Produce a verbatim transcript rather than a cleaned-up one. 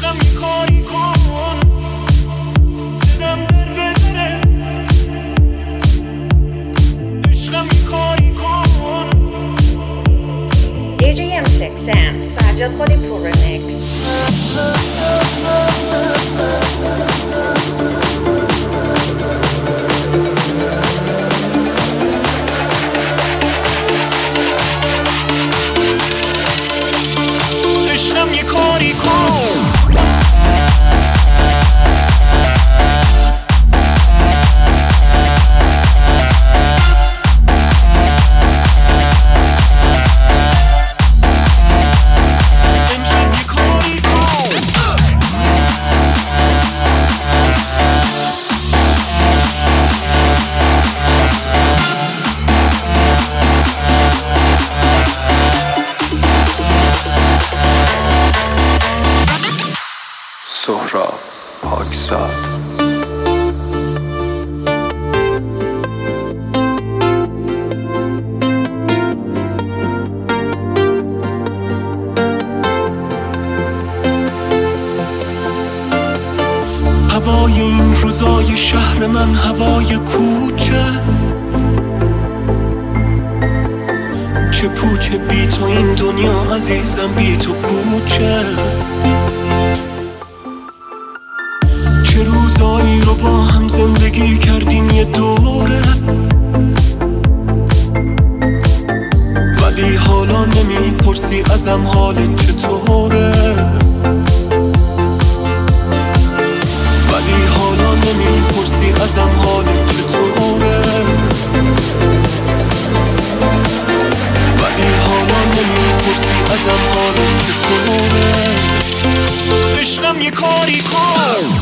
عشقم یه کاری کن دلم در بزنه، عشقم یه کاری کن. دی جی ام سیکس ام سجاد خودی پور ریمیکس. عشقم یه کاری کن. سهراب پاکزاد. هوای این روزای شهر من هوای کوچه، چه پوچه بی تو این دنیا عزیزم، بی تو پوچه. چه روزایی رو با هم زندگی کردیم یه دوره، ولی حالا نمیپرسی ازم حالت چطوره، ولی حالا نمیپرسی ازم حالت چطوره، ولی حالا نمیپرسی ازم حالت چطوره. عشقم یه کاری کن.